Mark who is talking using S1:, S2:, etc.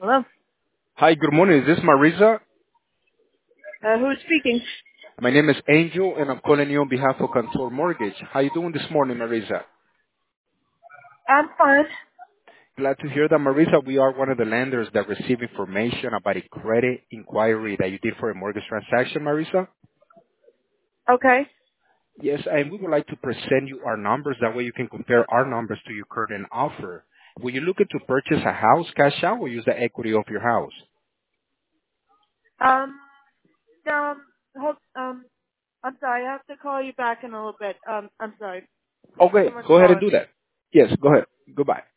S1: Hello?
S2: Hi, good morning. Is this Marisa?
S1: Who's speaking?
S2: My name is Angel, and I'm calling you on behalf of Contour Mortgage. How you doing this morning, Marisa?
S1: I'm fine.
S2: Glad to hear that, Marisa. We are one of the lenders that receive information about a credit inquiry that you did for a mortgage transaction, Marisa.
S1: Okay.
S2: Yes, and we would like to present you our numbers. That way you can compare our numbers to your current offer. Were you looking to purchase a house cash out or use the equity of your house?
S1: Um, hold, I'm sorry. I have to call you back in a little bit. I'm sorry.
S2: Okay,
S1: Someone's
S2: go ahead and
S1: calling
S2: do
S1: me.
S2: that. Yes, go ahead. Goodbye.